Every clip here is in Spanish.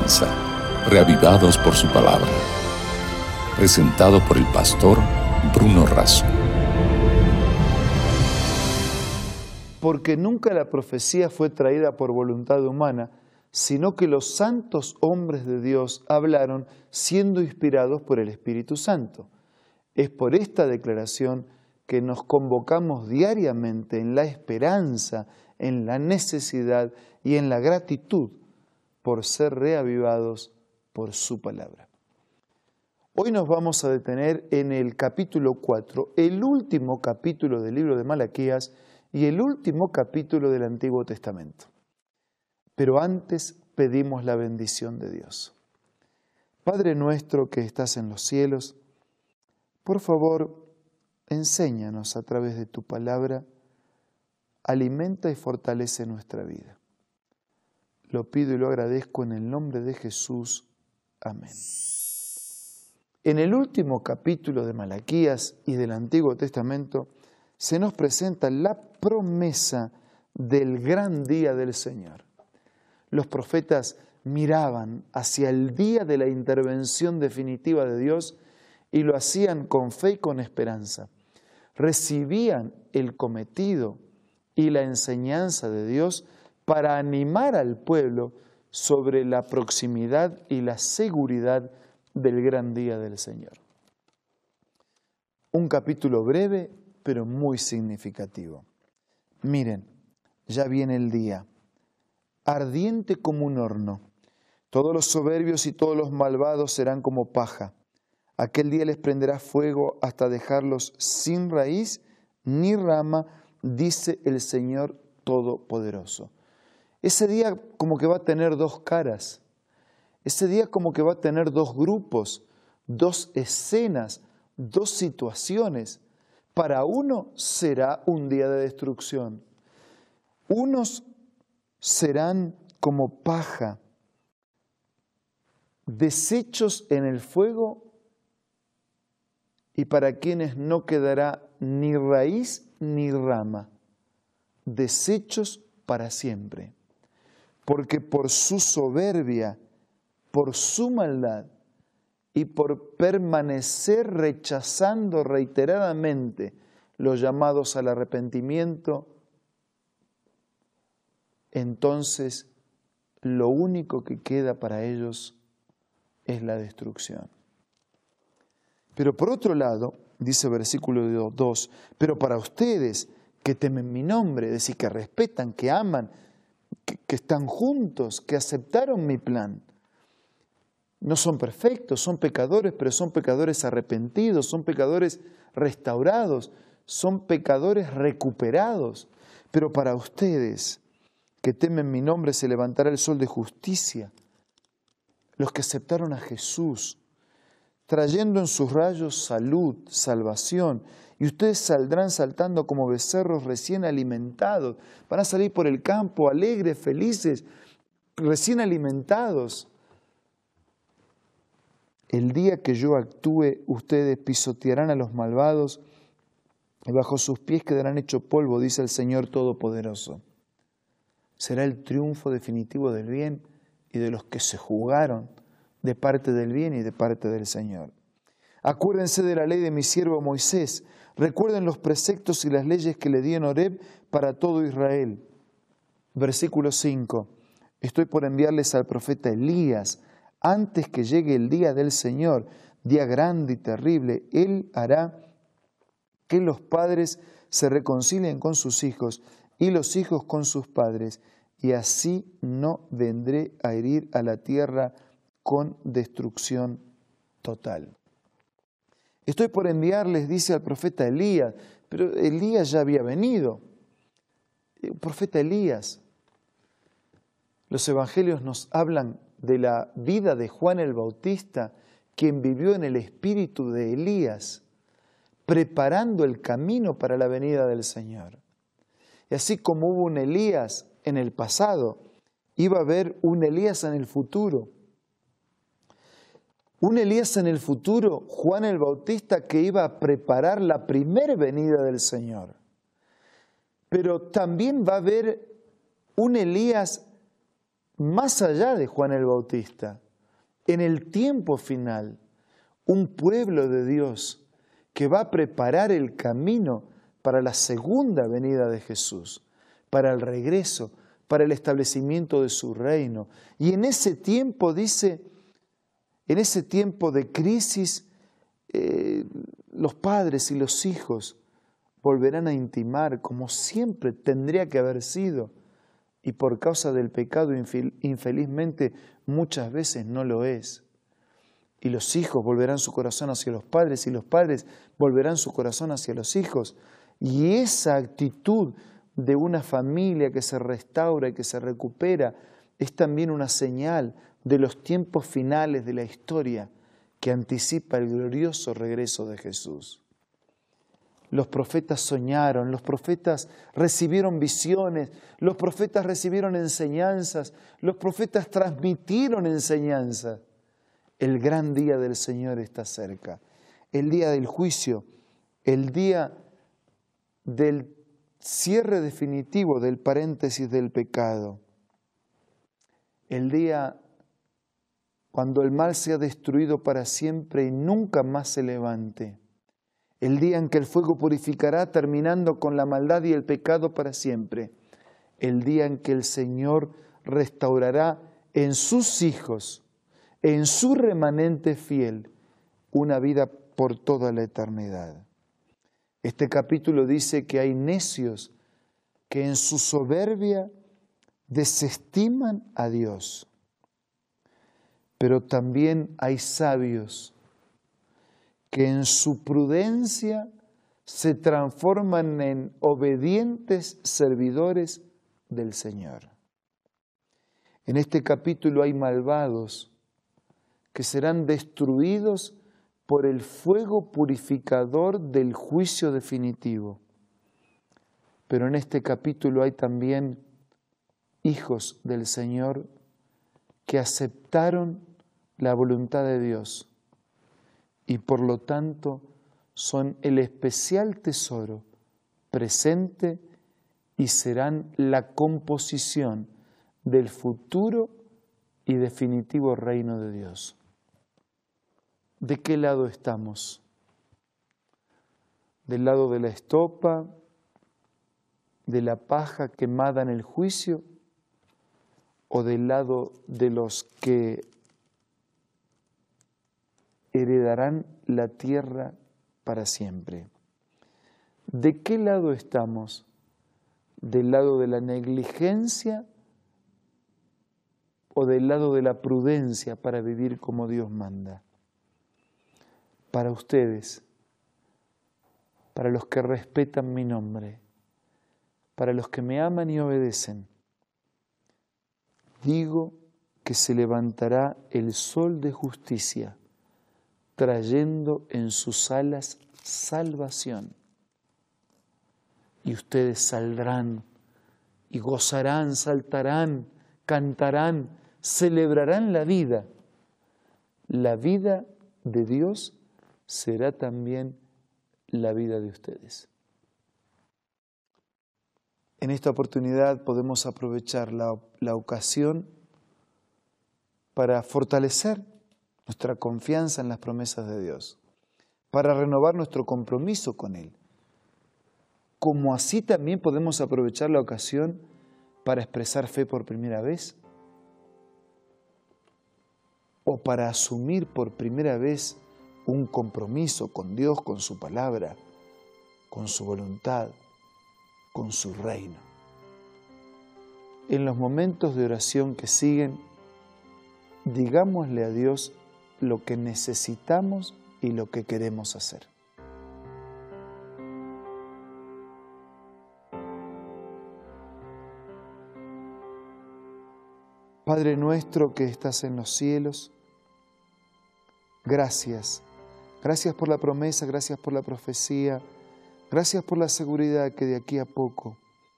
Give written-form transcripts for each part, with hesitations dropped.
comienza, reavivados por su palabra. Presentado por el pastor Bruno Razo. Porque nunca la profecía fue traída por voluntad humana, sino que los santos hombres de Dios hablaron siendo inspirados por el Espíritu Santo. Es por esta declaración que nos convocamos diariamente en la esperanza, en la necesidad y en la gratitud por ser reavivados por su palabra. Hoy nos vamos a detener en el capítulo 4, el último capítulo del libro de Malaquías y el último capítulo del Antiguo Testamento. Pero antes pedimos la bendición de Dios. Padre nuestro que estás en los cielos, por favor, enséñanos a través de tu palabra, alimenta y fortalece nuestra vida. Lo pido y lo agradezco en el nombre de Jesús. Amén. En el último capítulo de Malaquías y del Antiguo Testamento se nos presenta la promesa del gran día del Señor. Los profetas miraban hacia el día de la intervención definitiva de Dios y lo hacían con fe y con esperanza. Recibían el cometido y la enseñanza de Dios para animar al pueblo sobre la proximidad y la seguridad del gran día del Señor. Un capítulo breve, pero muy significativo. Miren, ya viene el día, ardiente como un horno. Todos los soberbios y todos los malvados serán como paja. Aquel día les prenderá fuego hasta dejarlos sin raíz ni rama, dice el Señor Todopoderoso. Ese día como que va a tener dos caras. Ese día como que va a tener dos grupos, dos escenas, dos situaciones. Para uno será un día de destrucción. Unos serán como paja, desechos en el fuego, y para quienes no quedará ni raíz ni rama, desechos para siempre. Porque por su soberbia, por su maldad y por permanecer rechazando reiteradamente los llamados al arrepentimiento, entonces lo único que queda para ellos es la destrucción. Pero por otro lado, dice el versículo 2, pero para ustedes que temen mi nombre, es decir, que respetan, que aman, que están juntos, que aceptaron mi plan. No son perfectos, son pecadores, pero son pecadores arrepentidos, son pecadores restaurados, son pecadores recuperados. Pero para ustedes que temen mi nombre se levantará el sol de justicia. Los que aceptaron a Jesús, trayendo en sus rayos salud, salvación, y ustedes saldrán saltando como becerros recién alimentados. Van a salir por el campo alegres, felices, recién alimentados. El día que yo actúe, ustedes pisotearán a los malvados y bajo sus pies quedarán hecho polvo, dice el Señor Todopoderoso. Será el triunfo definitivo del bien y de los que se jugaron de parte del bien y de parte del Señor. Acuérdense de la ley de mi siervo Moisés. Recuerden los preceptos y las leyes que le di en Horeb para todo Israel. Versículo 5. Estoy por enviarles al profeta Elías antes que llegue el día del Señor, día grande y terrible. Él hará que los padres se reconcilien con sus hijos y los hijos con sus padres, y así no vendré a herir a la tierra con destrucción total. Estoy por enviarles, dice al profeta Elías, pero Elías ya había venido. El profeta Elías. Los evangelios nos hablan de la vida de Juan el Bautista, quien vivió en el espíritu de Elías, preparando el camino para la venida del Señor. Y así como hubo un Elías en el pasado, iba a haber un Elías en el futuro. Un Elías en el futuro, Juan el Bautista, que iba a preparar la primera venida del Señor. Pero también va a haber un Elías más allá de Juan el Bautista, en el tiempo final, un pueblo de Dios que va a preparar el camino para la segunda venida de Jesús, para el regreso, para el establecimiento de su reino. Y en ese tiempo, dice, en ese tiempo de crisis, los padres y los hijos volverán a intimar como siempre tendría que haber sido. Y por causa del pecado, infelizmente, muchas veces no lo es. Y los hijos volverán su corazón hacia los padres y los padres volverán su corazón hacia los hijos. Y esa actitud de una familia que se restaura y que se recupera es también una señal de los tiempos finales de la historia que anticipa el glorioso regreso de Jesús. Los profetas soñaron, los profetas recibieron visiones, los profetas recibieron enseñanzas, los profetas transmitieron enseñanzas. El gran día del Señor está cerca, el día del juicio, el día del cierre definitivo del paréntesis del pecado, el día cuando el mal sea destruido para siempre y nunca más se levante, el día en que el fuego purificará terminando con la maldad y el pecado para siempre, el día en que el Señor restaurará en sus hijos, en su remanente fiel, una vida por toda la eternidad. Este capítulo dice que hay necios que en su soberbia desestiman a Dios, pero también hay sabios que en su prudencia se transforman en obedientes servidores del Señor. En este capítulo hay malvados que serán destruidos por el fuego purificador del juicio definitivo. Pero en este capítulo hay también hijos del Señor que aceptaron la voluntad de Dios y por lo tanto son el especial tesoro presente y serán la composición del futuro y definitivo reino de Dios. ¿De qué lado estamos? ¿Del lado de la estopa, de la paja quemada en el juicio, o del lado de los que heredarán la tierra para siempre? ¿De qué lado estamos? ¿Del lado de la negligencia o del lado de la prudencia para vivir como Dios manda? Para ustedes, para los que respetan mi nombre, para los que me aman y obedecen, digo que se levantará el sol de justicia, trayendo en sus alas salvación. Y ustedes saldrán y gozarán, saltarán, cantarán, celebrarán la vida. La vida de Dios será también la vida de ustedes. En esta oportunidad podemos aprovechar la ocasión para fortalecer nuestra confianza en las promesas de Dios, para renovar nuestro compromiso con Él. Como así también podemos aprovechar la ocasión para expresar fe por primera vez o para asumir por primera vez un compromiso con Dios, con su palabra, con su voluntad, con su reino. En los momentos de oración que siguen, digámosle a Dios lo que necesitamos y lo que queremos hacer. Padre nuestro que estás en los cielos, gracias. Gracias por la promesa, gracias por la profecía, gracias por la seguridad que de aquí a poco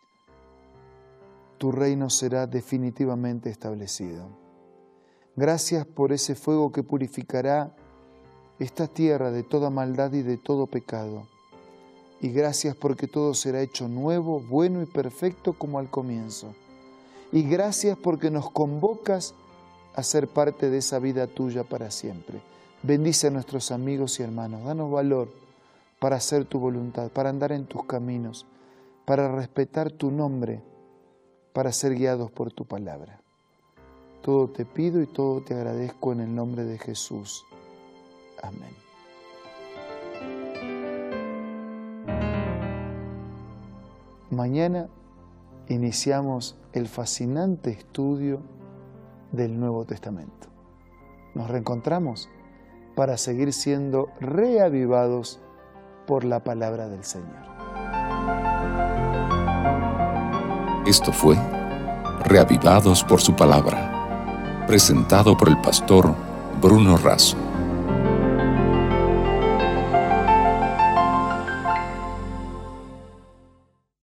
tu reino será definitivamente establecido. Gracias por ese fuego que purificará esta tierra de toda maldad y de todo pecado. Y gracias porque todo será hecho nuevo, bueno y perfecto como al comienzo. Y gracias porque nos convocas a ser parte de esa vida tuya para siempre. Bendice a nuestros amigos y hermanos. Danos valor para hacer tu voluntad, para andar en tus caminos, para respetar tu nombre, para ser guiados por tu palabra. Todo te pido y todo te agradezco en el nombre de Jesús. Amén. Mañana iniciamos el fascinante estudio del Nuevo Testamento. Nos reencontramos para seguir siendo reavivados por la palabra del Señor. Esto fue Reavivados por su palabra, presentado por el pastor Bruno Razo.